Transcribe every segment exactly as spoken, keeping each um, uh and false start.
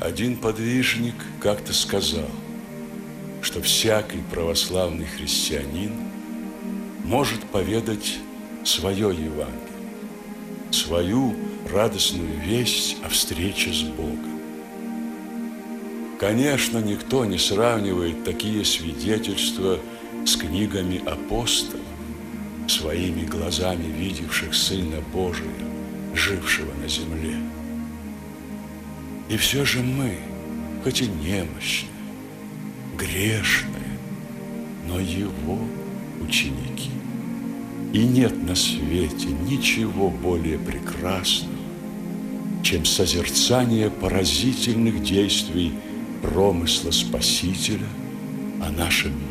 Один подвижник как-то сказал, что всякий православный христианин может поведать свое Евангелие, свою радостную весть о встрече с Богом. Конечно, никто не сравнивает такие свидетельства с книгами апостолов, своими глазами видевших Сына Божия, жившего на земле. И все же мы, хоть и немощные, грешные, но Его ученики. И нет на свете ничего более прекрасного, чем созерцание поразительных действий промысла Спасителя о нашем мире.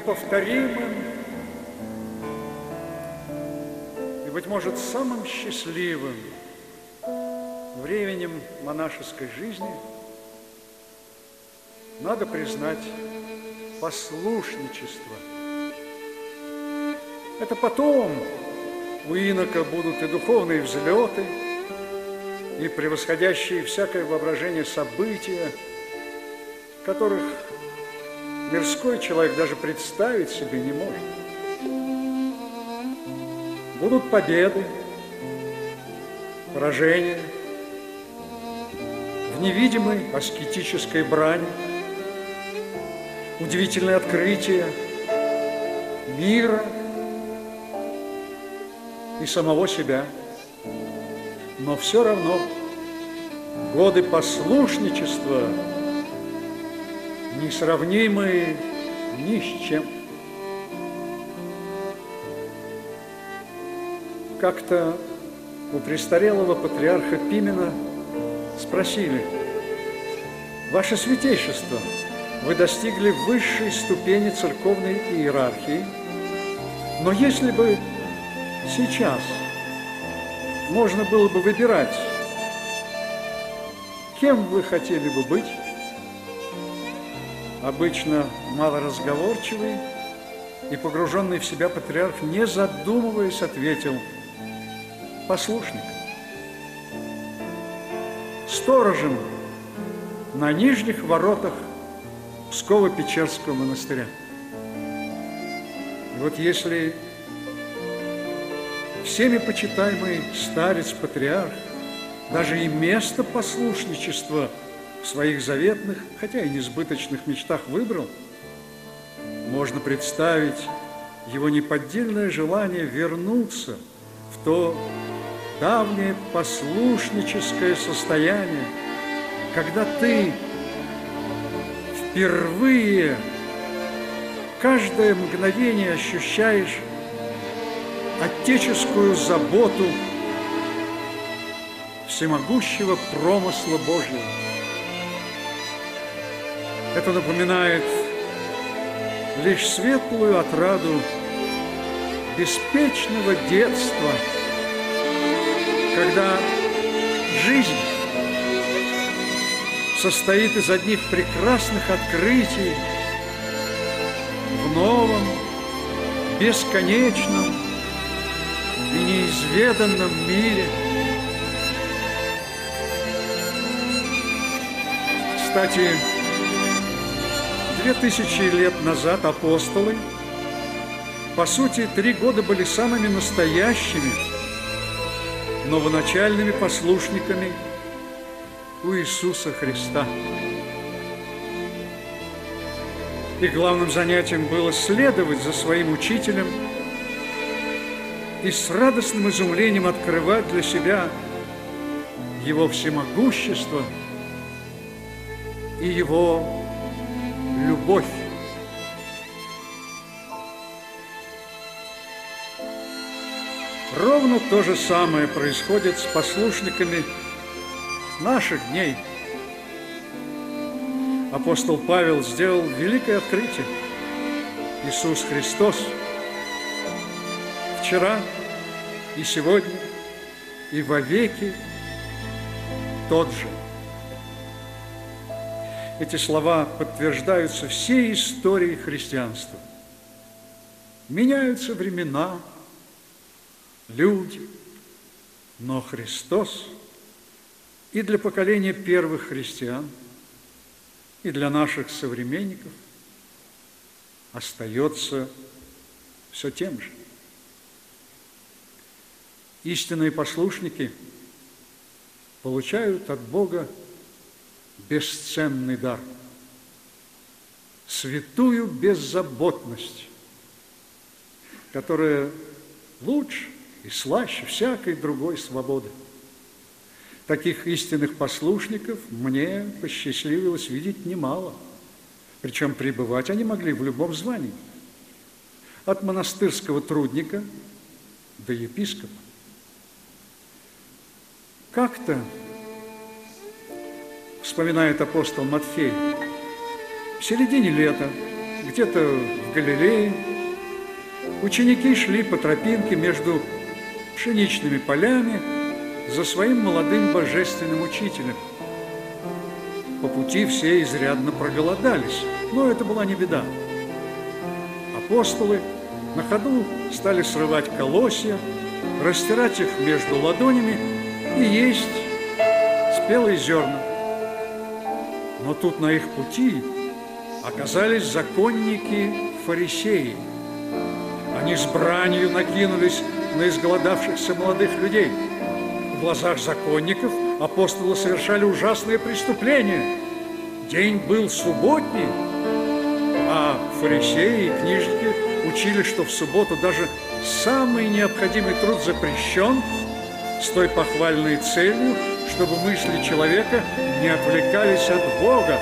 неповторимым и, быть может, самым счастливым временем монашеской жизни надо признать послушничество. Это потом у инока будут и духовные взлеты, и превосходящие всякое воображение события, которых мирской человек даже представить себе не может. Будут победы, поражения в невидимой аскетической брани, удивительное открытие мира и самого себя. Но все равно годы послушничества несравнимы ни с чем. Как-то у престарелого патриарха Пимена спросили: «Ваше святейшество, вы достигли высшей ступени церковной иерархии, но если бы сейчас можно было бы выбирать, кем вы хотели бы быть?» Обычно малоразговорчивый и погруженный в себя патриарх, не задумываясь, ответил: послушник, сторожем на нижних воротах Псково-Печерского монастыря. И вот если всеми почитаемый старец-патриарх даже и место послушничества в своих заветных, хотя и несбыточных мечтах выбрал, можно представить его неподдельное желание вернуться в то давнее послушническое состояние, когда ты впервые каждое мгновение ощущаешь отеческую заботу всемогущего промысла Божьего. Это напоминает лишь светлую отраду беспечного детства, когда жизнь состоит из одних прекрасных открытий в новом, бесконечном и неизведанном мире. Кстати, две тысячи лет назад апостолы, по сути, три года были самыми настоящими, новоначальными послушниками у Иисуса Христа. Их главным занятием было следовать за своим учителем и с радостным изумлением открывать для себя его всемогущество и его любовь. Ровно то же самое происходит с послушниками наших дней. Апостол Павел сделал великое открытие. Иисус Христос вчера и сегодня и вовеки тот же. Эти слова подтверждаются всей историей христианства. Меняются времена, люди, но Христос и для поколения первых христиан, и для наших современников остается все тем же. Истинные послушники получают от Бога бесценный дар, святую беззаботность, которая лучше и слаще всякой другой свободы. Таких истинных послушников мне посчастливилось видеть немало, причем пребывать они могли в любом звании, от монастырского трудника до епископа. Как-то, вспоминает апостол Матфей, в середине лета где-то в Галилее. Ученики шли по тропинке между пшеничными полями за своим молодым божественным учителем. По пути все изрядно проголодались, но это была не беда. Апостолы на ходу стали срывать колосья, растирать их между ладонями и есть спелые зерна. Но тут на их пути оказались законники-фарисеи. Они с бранью накинулись на изголодавшихся молодых людей. В глазах законников апостолы совершали ужасные преступления. День был субботний, а фарисеи и книжники учили, что в субботу даже самый необходимый труд запрещен, с той похвальной целью, чтобы мысли человека не отвлекались от Бога.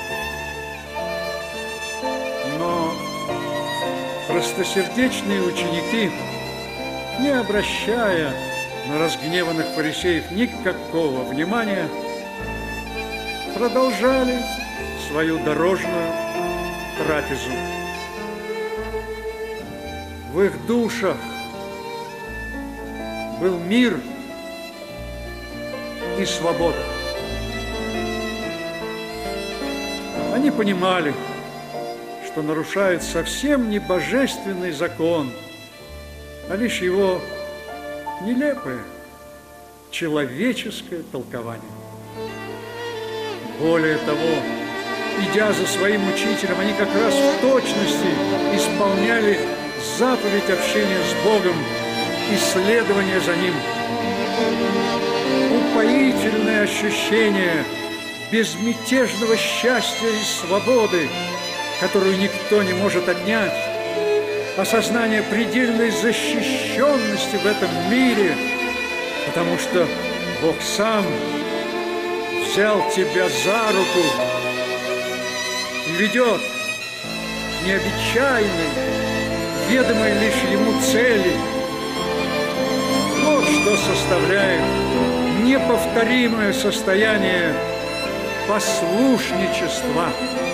Но простосердечные ученики, не обращая на разгневанных фарисеев никакого внимания, продолжали свою дорожную трапезу. В их душах был мир и свобода. Они понимали, что нарушают совсем не божественный закон, а лишь его нелепое человеческое толкование. Более того, идя за своим учителем, они как раз в точности исполняли заповедь общения с Богом и следования за Ним. Упоительное ощущение безмятежного счастья и свободы, которую никто не может отнять, осознание предельной защищенности в этом мире, потому что Бог сам взял тебя за руку и ведет к необычайной, ведомой лишь Ему цели. Вот что составляет неповторимое состояние послушничества.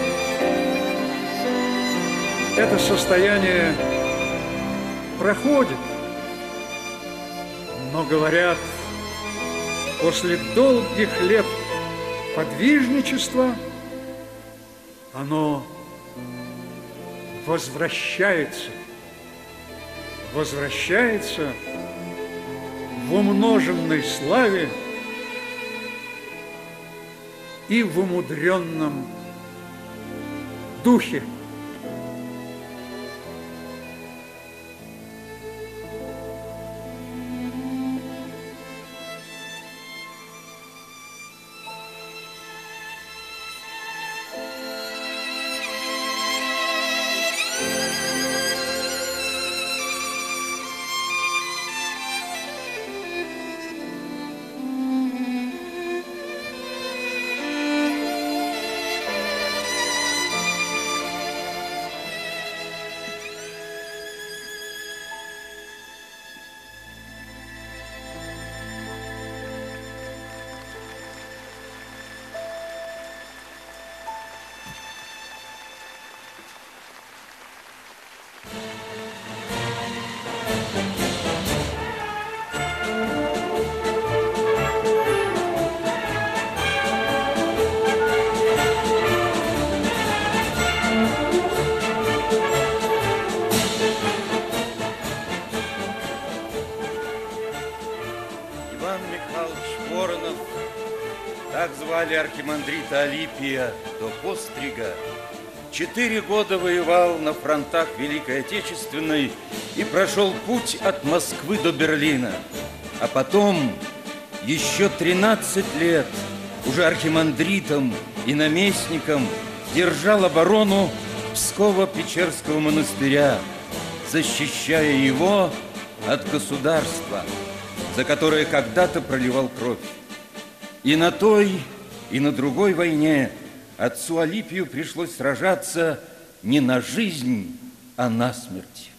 Это состояние проходит, но, говорят, после долгих лет подвижничества оно возвращается, возвращается в умноженной славе и в умудренном духе. Архимандрита Алипия до пострига, четыре года воевал на фронтах Великой Отечественной и прошел путь от Москвы до Берлина. А потом еще тринадцать лет уже архимандритом и наместником держал оборону Псково-Печерского монастыря, защищая его от государства, за которое когда-то проливал кровь. И на той, и на другой войне отцу Алипию пришлось сражаться не на жизнь, а на смерть.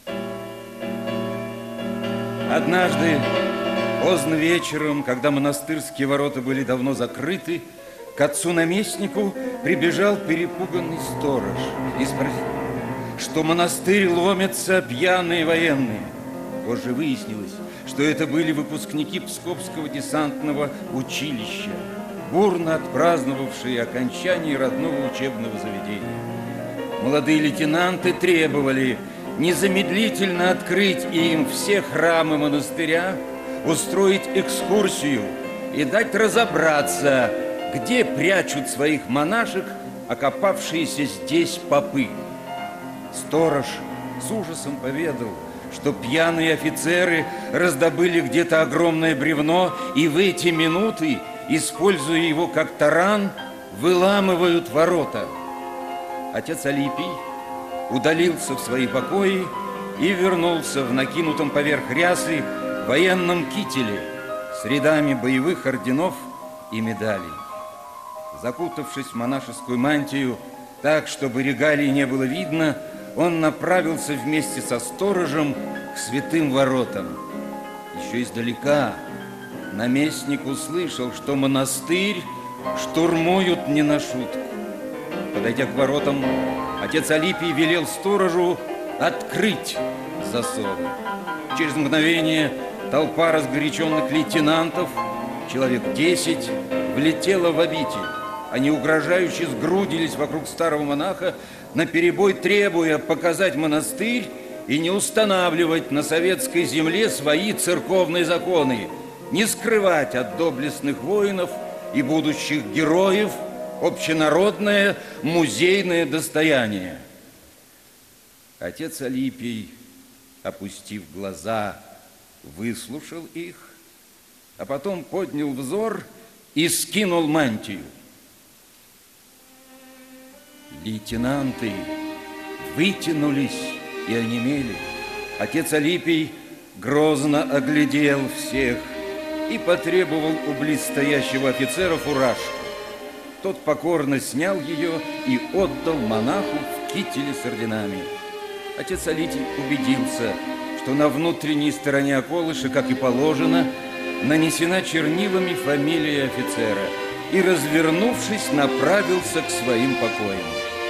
Однажды, поздно вечером, когда монастырские ворота были давно закрыты, к отцу-наместнику прибежал перепуганный сторож и спросил: что монастырь ломятся пьяные военные. Позже выяснилось, что это были выпускники Псковского десантного училища, бурно отпраздновавшие окончание родного учебного заведения. Молодые лейтенанты требовали незамедлительно открыть им все храмы монастыря, устроить экскурсию и дать разобраться, где прячут своих монашек окопавшиеся здесь попы. Сторож с ужасом поведал, что пьяные офицеры раздобыли где-то огромное бревно и в эти минуты, используя его как таран, выламывают ворота. Отец Алипий удалился в свои покои и вернулся в накинутом поверх рясы военном кителе с рядами боевых орденов и медалей. Закутавшись в монашескую мантию так, чтобы регалий не было видно, он направился вместе со сторожем к святым воротам. Еще издалека наместник услышал, что монастырь штурмуют не на шутку. Подойдя к воротам, отец Алипий велел сторожу открыть засовы. Через мгновение толпа разгоряченных лейтенантов, человек десять, влетела в обитель. Они угрожающе сгрудились вокруг старого монаха, наперебой требуя показать монастырь и не устанавливать на советской земле свои церковные законы, не скрывать от доблестных воинов и будущих героев общенародное музейное достояние. Отец Алипий, опустив глаза, выслушал их, а потом поднял взор и скинул мантию. Лейтенанты вытянулись и онемели. Отец Алипий грозно оглядел всех и потребовал у близстоящего офицера фуражку. Тот покорно снял ее и отдал монаху в кителе с орденами. Отец Алипий убедился, что на внутренней стороне околыша, как и положено, нанесена чернилами фамилия офицера и, развернувшись, направился к своим покоям.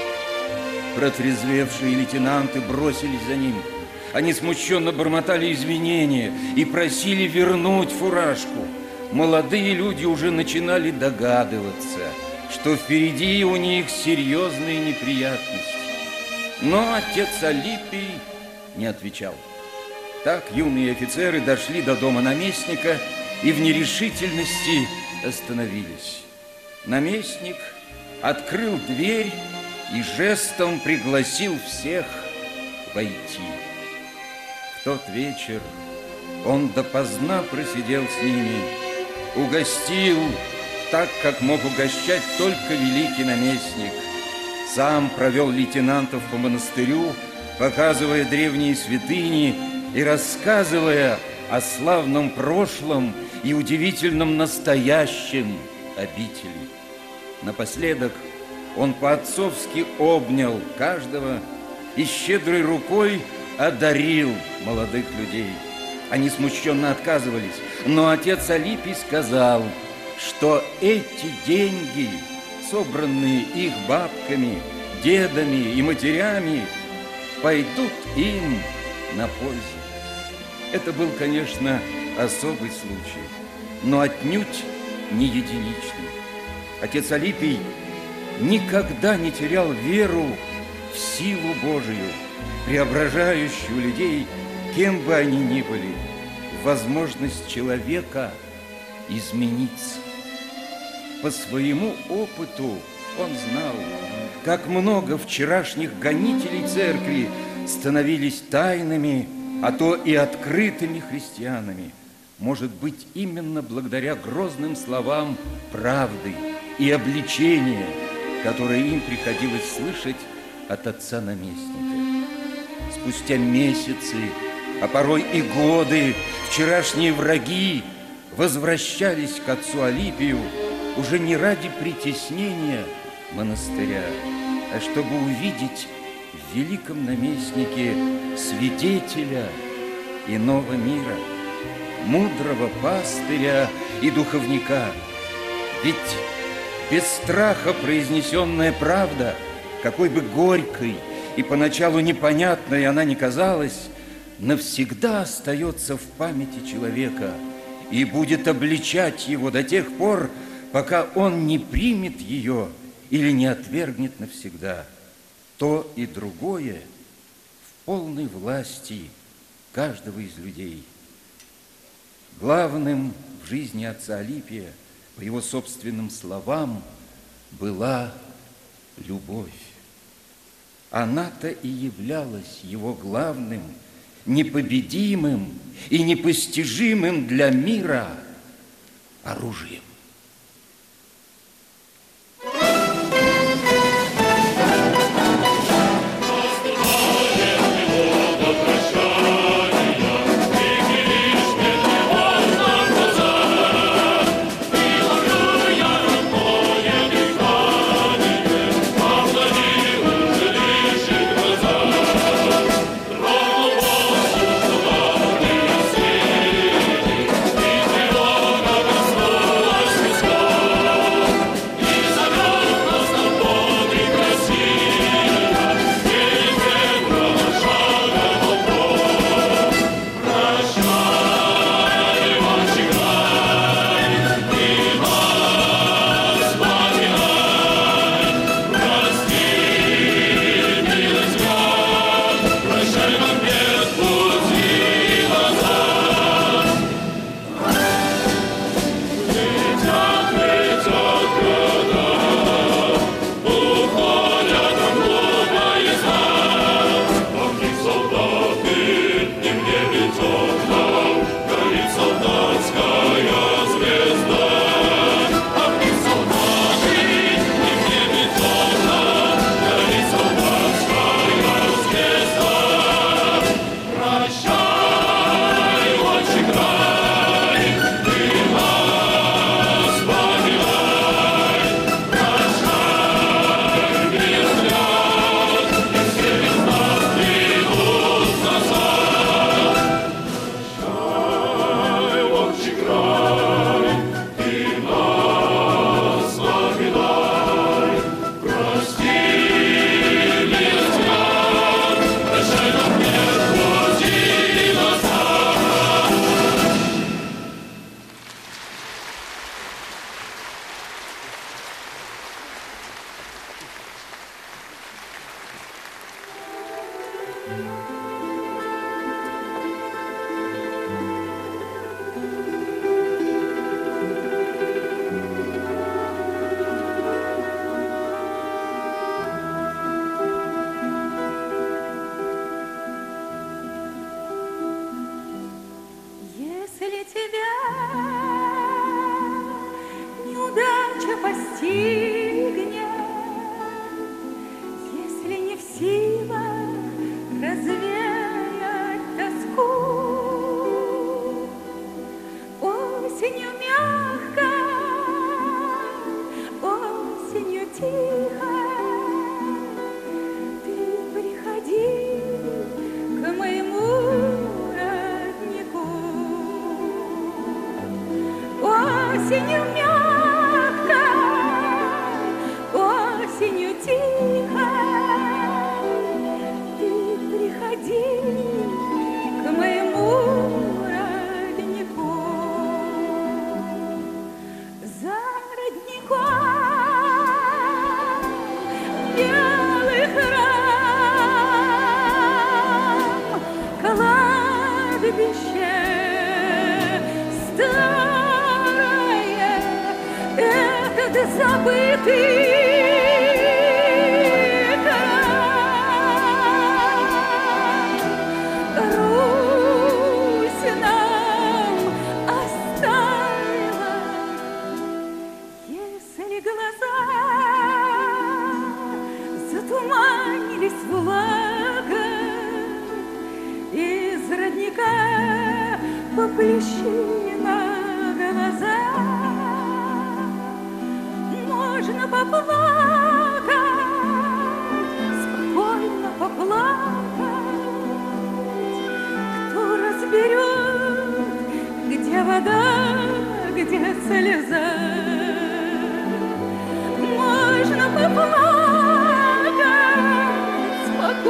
Протрезвевшие лейтенанты бросились за ним. Они смущенно бормотали извинения и просили вернуть фуражку. Молодые люди уже начинали догадываться, что впереди у них серьезные неприятности. Но отец Алипий не отвечал. Так юные офицеры дошли до дома наместника и в нерешительности остановились. Наместник открыл дверь и жестом пригласил всех войти. В тот вечер он допоздна просидел с ними, угостил так, как мог угощать только великий наместник. Сам провел лейтенантов по монастырю, показывая древние святыни и рассказывая о славном прошлом и удивительном настоящем обители. Напоследок он по-отцовски обнял каждого и щедрой рукой одарил молодых людей. Они смущенно отказывались, но отец Алипий сказал, что эти деньги, собранные их бабками, дедами и матерями, пойдут им на пользу. Это был, конечно, особый случай, но отнюдь не единичный. Отец Алипий никогда не терял веру в силу Божию, преображающую людей, кем бы они ни были, в возможность человека измениться. По своему опыту он знал, как много вчерашних гонителей церкви становились тайными, а то и открытыми христианами. Может быть, именно благодаря грозным словам правды и обличения, которые им приходилось слышать от отца-наместника. Спустя месяцы, а порой и годы, вчерашние враги возвращались к отцу Алипию уже не ради притеснения монастыря, а чтобы увидеть в великом наместнике свидетеля иного мира, мудрого пастыря и духовника. Ведь без страха произнесенная правда, какой бы горькой и поначалу непонятной она не казалась, навсегда остается в памяти человека и будет обличать его до тех пор, пока он не примет ее или не отвергнет навсегда. То и другое в полной власти каждого из людей. Главным в жизни отца Алипия, по его собственным словам, была любовь. Она-то и являлась его главным, непобедимым и непостижимым для мира оружием. Можно поплакать спокойно.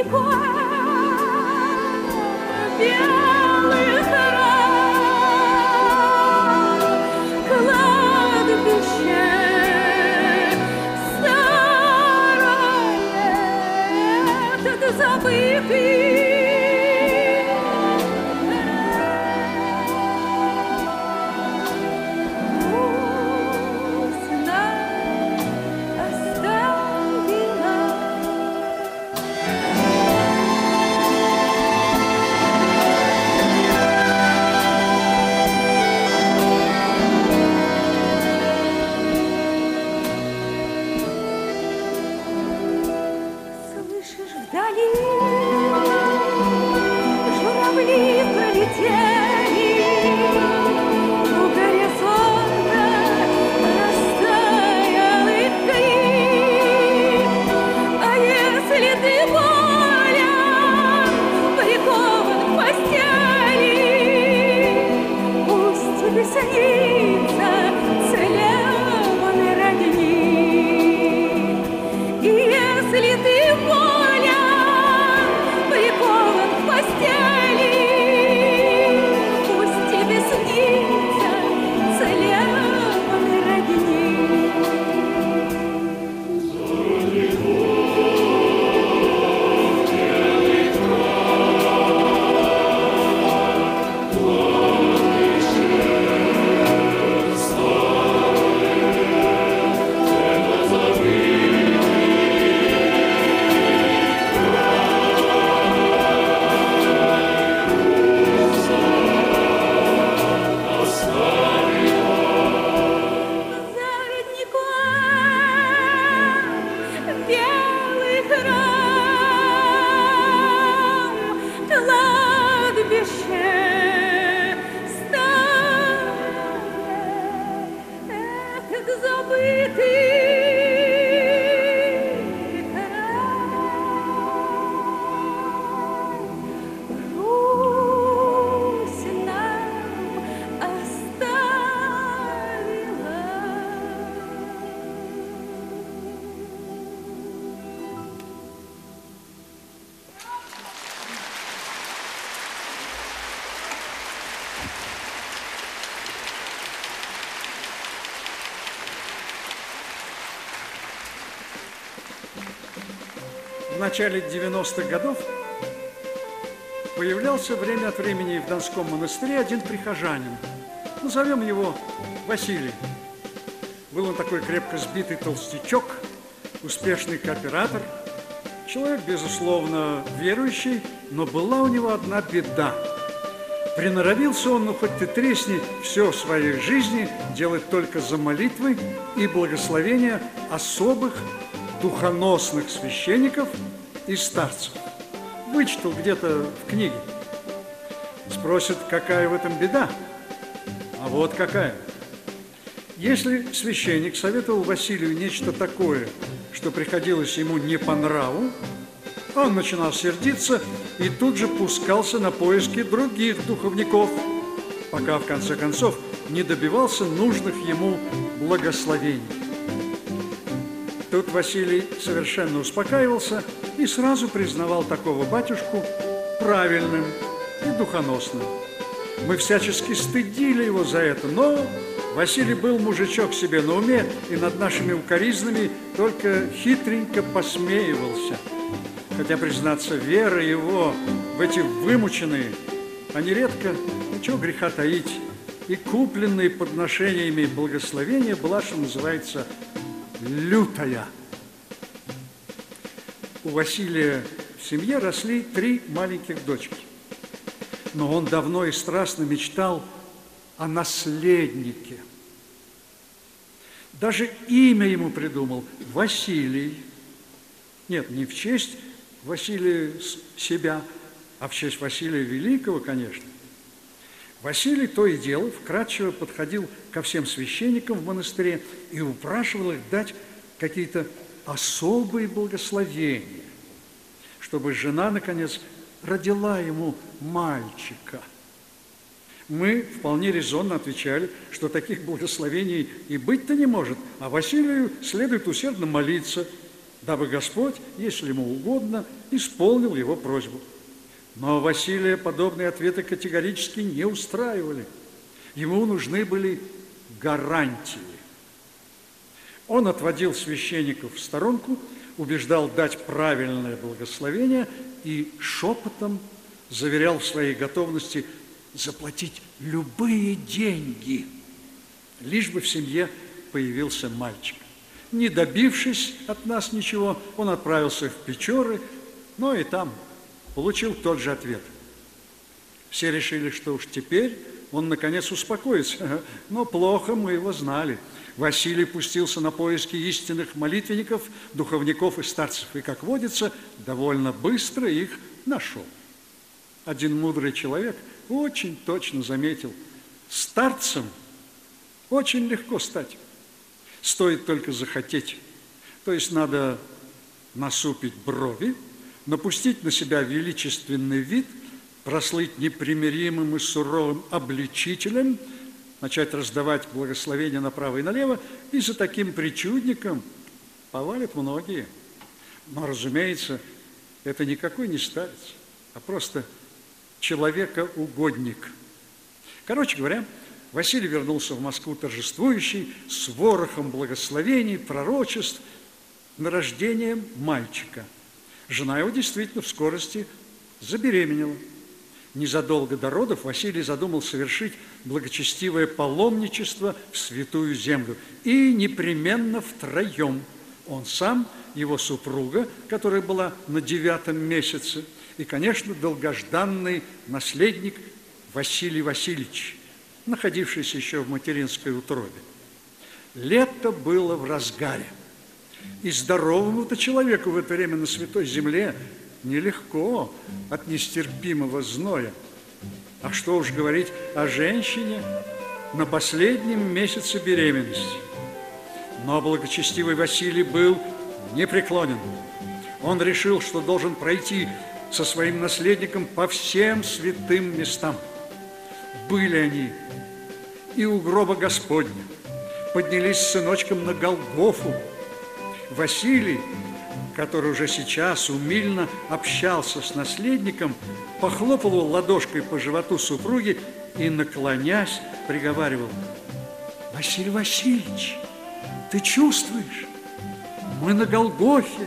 В начале девяностых годов появлялся время от времени в Донском монастыре один прихожанин. Назовем его Василий. Был он такой крепко сбитый толстячок, успешный кооператор, человек, безусловно, верующий, но была у него одна беда. Приноровился он, ну хоть ты тресни, все в своей жизни делать только за молитвы и благословения особых духоносных священников и старцев. Вычитал где-то в книге. Спросят, какая в этом беда? А вот какая. Если священник советовал Василию нечто такое, что приходилось ему не по нраву, он начинал сердиться и тут же пускался на поиски других духовников, пока в конце концов не добивался нужных ему благословений. Тут Василий совершенно успокаивался и сразу признавал такого батюшку правильным и духоносным. Мы всячески стыдили его за это, но Василий был мужичок себе на уме и над нашими укоризнами только хитренько посмеивался. Хотя, признаться, вера его в эти вымученные, а нередко, ничего греха таить, и купленные подношениями благословения была, что называется, лютая. У Василия в семье росли три маленьких дочки. Но он давно и страстно мечтал о наследнике. Даже имя ему придумал – Василий. Нет, не в честь Василия себя, а в честь Василия Великого, конечно. Василий то и дело вкратчиво подходил ко всем священникам в монастыре и упрашивал их дать какие-то особые благословения, чтобы жена, наконец, родила ему мальчика. Мы вполне резонно отвечали, что таких благословений и быть-то не может, а Василию следует усердно молиться дабы Господь, если ему угодно, исполнил его просьбу. Но Василия подобные ответы категорически не устраивали. Ему нужны были гарантии. Он отводил священников в сторонку, убеждал дать правильное благословение и шепотом заверял в своей готовности заплатить любые деньги, лишь бы в семье появился мальчик. Не добившись от нас ничего, он отправился в Печоры, но и там получил тот же ответ. Все решили, что уж теперь он наконец успокоится, но плохо мы его знали. Василий пустился на поиски истинных молитвенников, духовников и старцев, и, как водится, довольно быстро их нашел. Один мудрый человек очень точно заметил, старцем очень легко стать, стоит только захотеть. То есть надо насупить брови, напустить на себя величественный вид, прослыть непримиримым и суровым обличителем, начать раздавать благословения направо и налево, и за таким причудником повалят многие. Но, разумеется, это никакой не старец, а просто человека-угодник. Короче говоря, Василий вернулся в Москву торжествующий, с ворохом благословений, пророчеств, на рождение мальчика. Жена его действительно в скорости забеременела. Незадолго до родов Василий задумал совершить благочестивое паломничество в Святую Землю. И непременно втроем. Он сам, его супруга, которая была на девятом месяце, и, конечно, долгожданный наследник Василий Васильевич, находившийся еще в материнской утробе. Лето было в разгаре. И здоровому-то человеку в это время на Святой Земле нелегко от нестерпимого зноя. А что уж говорить о женщине на последнем месяце беременности. Но благочестивый Василий был непреклонен. Он решил, что должен пройти со своим наследником по всем святым местам. Были они и у гроба Господня, поднялись с сыночком на Голгофу. Василий, который уже сейчас умильно общался с наследником, похлопывал ладошкой по животу супруги и, наклонясь, приговаривал: «Василий Васильевич, ты чувствуешь? Мы на Голгофе».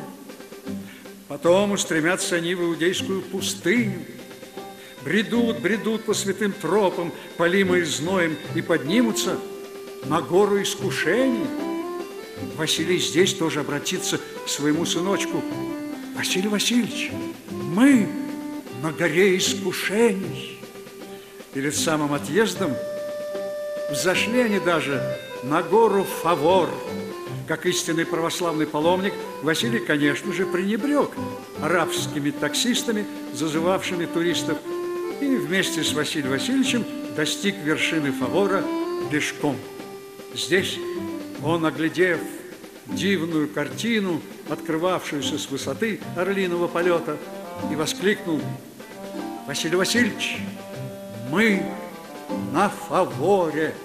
Потом устремятся они в Иудейскую пустыню. Бредут, бредут по святым тропам, полимые зноем, и поднимутся на гору искушений. Василий здесь тоже обратится к своему сыночку: «Василий Васильевич, мы на горе искушений». Перед самым отъездом взошли они даже на гору Фавор. Как истинный православный паломник, Василий, конечно же, пренебрег арабскими таксистами, зазывавшими туристов, и вместе с Василием Васильевичем достиг вершины Фавора пешком. Здесь он, оглядев дивную картину, открывавшуюся с высоты орлиного полета, и воскликнул: «Василий Васильевич, мы на Фаворе!»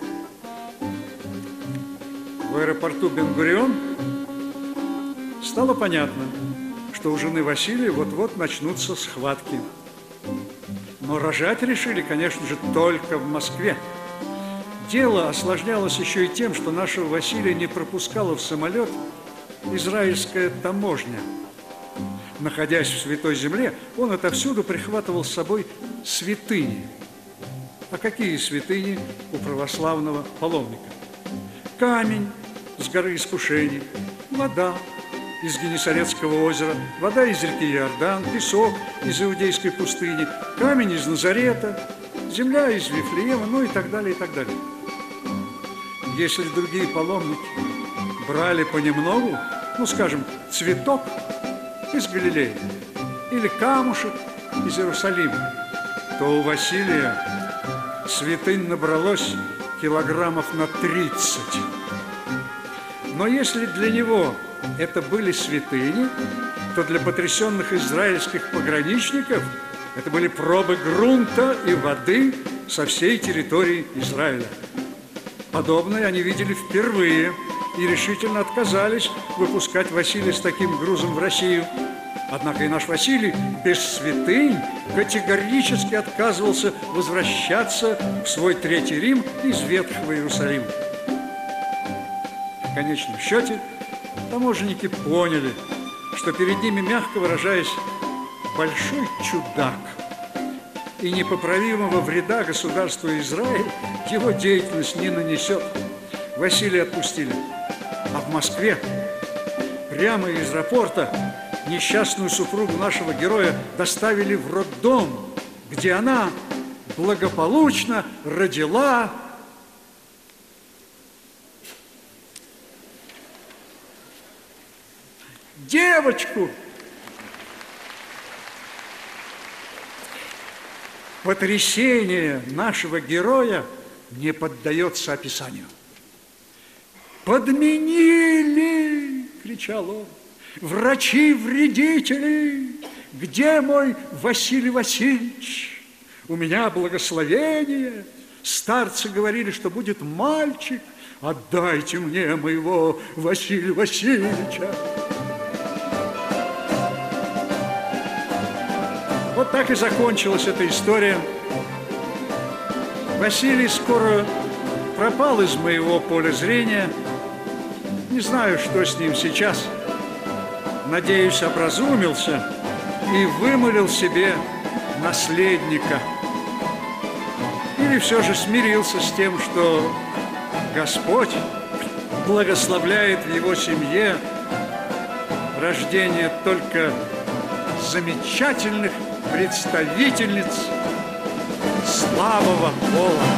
В аэропорту Бен-Гурион стало понятно, что у жены Василия вот-вот начнутся схватки. Но рожать решили, конечно же, только в Москве. Дело осложнялось еще и тем, что нашего Василия не пропускала в самолет израильская таможня. Находясь в Святой Земле, он отовсюду прихватывал с собой святыни. А какие святыни у православного паломника? Камень с горы искушений, вода из Генесарецкого озера, вода из реки Иордан, песок из Иудейской пустыни, камень из Назарета, земля из Вифлеема, ну и так далее, и так далее. Если другие паломники брали понемногу, ну, скажем, цветок из Галилеи или камушек из Иерусалима, то у Василия святынь набралось килограммов на тридцать. Но если для него это были святыни, то для потрясенных израильских пограничников это были пробы грунта и воды со всей территории Израиля. Подобное они видели впервые и решительно отказались выпускать Василия с таким грузом в Россию. Однако и наш Василий без святынь категорически отказывался возвращаться в свой Третий Рим из Ветхого Иерусалима. В конечном счете таможенники поняли, что перед ними, мягко выражаясь, большой чудак, и непоправимого вреда государству Израиль его деятельность не нанесет. Василия отпустили. А в Москве прямо из аэропорта несчастную супругу нашего героя доставили в роддом, где она благополучно родила девочку. Потрясение нашего героя не поддается описанию. «Подменили!» – кричал он. «Врачи-вредители! Где мой Василий Васильевич? У меня благословение. Старцы говорили, что будет мальчик. Отдайте мне моего Василия Васильевича!» Вот так и закончилась эта история. Василий скоро пропал из моего поля зрения. Не знаю, что с ним сейчас. Надеюсь, образумился и вымолил себе наследника. Или все же смирился с тем, что Господь благословляет в его семье рождение только замечательных представительниц слабого пола.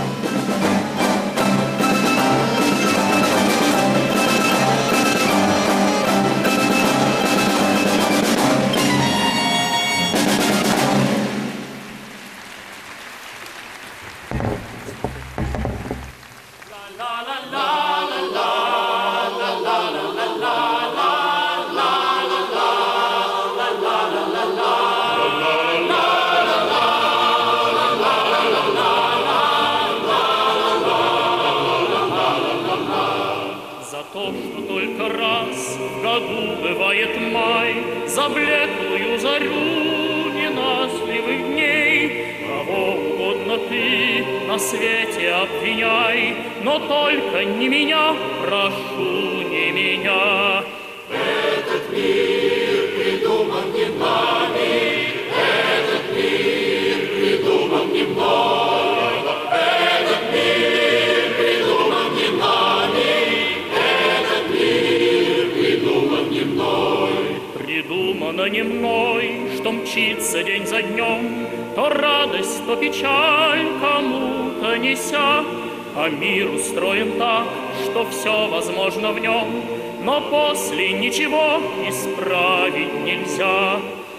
За блеклую зарю ненастливых дней кого угодно ты на свете обвиняй, но только не меня, прошу, не меня. Этот мир придуман не нами, этот мир придуман не мной, этот мир придуман не нами, этот мир придуман не мной. Придумано не мной, что мчится день за днем, то радость, то печаль кому-то неся, а мир устроен так, что все возможно в нем, но после ничего исправить нельзя.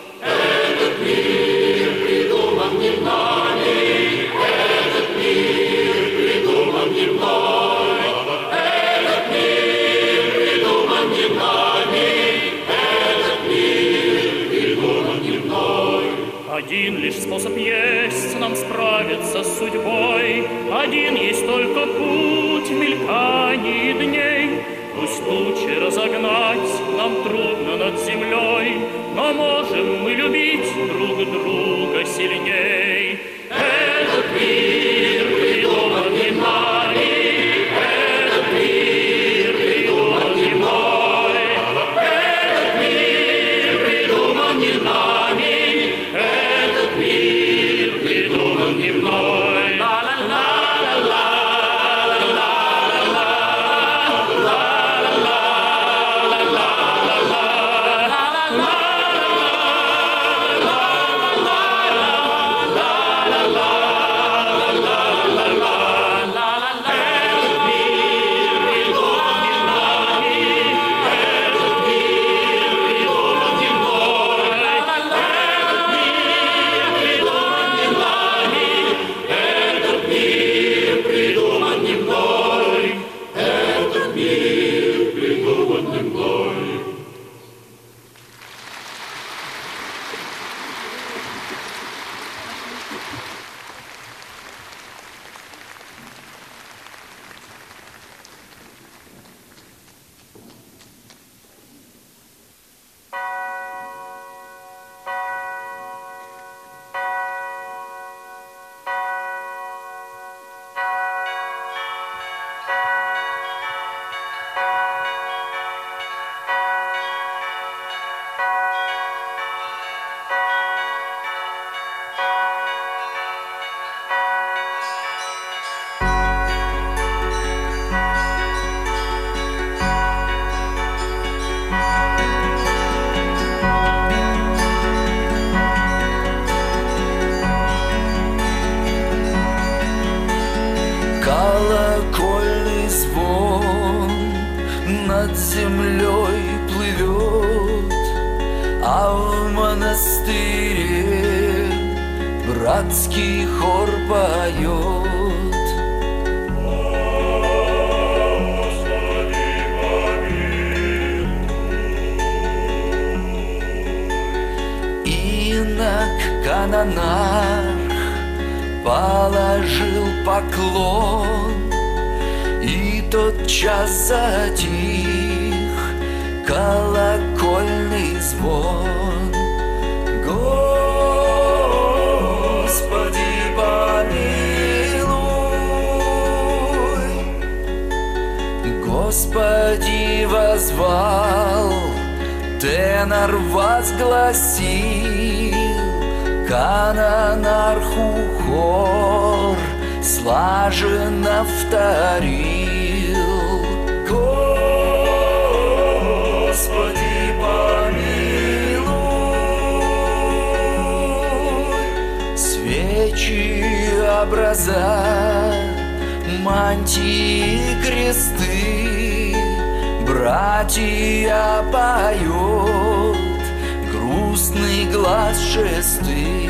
Этот мир придуман не нами, этот мир придуман не мной, этот мир придуман не нами, этот мир придуман не мной. Один лишь способ есть нам справиться с судьбой, один есть только путь в мелькании дней. Пусть тучи разогнать нам трудно над землей, но можем мы любить друг друга сильней. Этот мир придуман не нами, этот мир придуман не мной, этот мир придуман не нами, этот мир придуман не мной. колокольный звон над землей плывет, а в монастыре братский хор поет. Канонарх положил поклон, и тотчас затих колокольный звон. Господи, помилуй, Господи, воззвал, тенор возгласил, канонарху хор слаженно вторил. Господи, помилуй, свечи, образа, мантии, кресты, братья поют, грустный глаз шестый.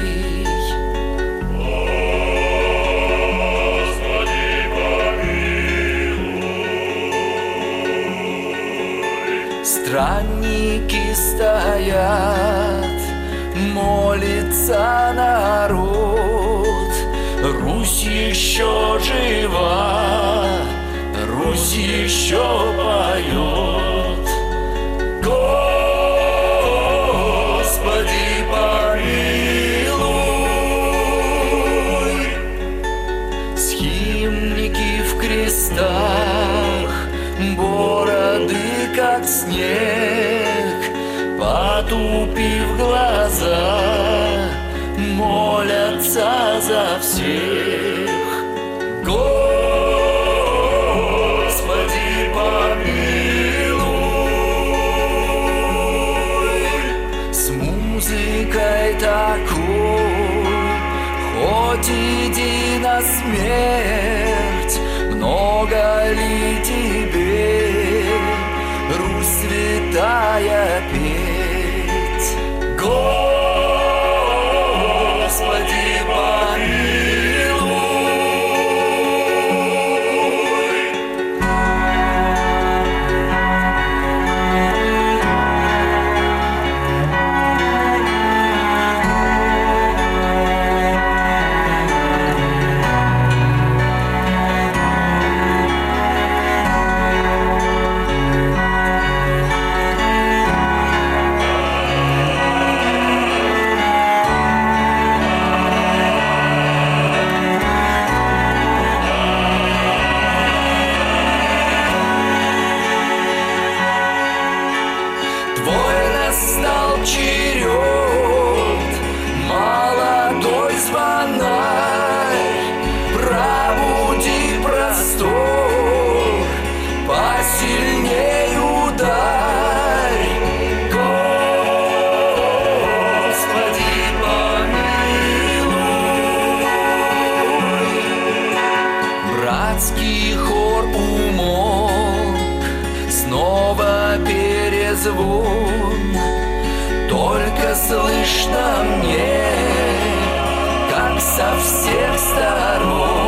Господи, помилуй. Странники стоят, молится народ. Русь еще жива, Русь еще поет. Господи, помилуй, схимники в крестах, бороды как снег, потупив глаза, молятся за всех. Господи, помилуй, с музыкой такой, хоть иди на смерть, много ли тебе, Русь святая, петь? Господи, помилуй. Звон, только слышно мне, как со всех сторон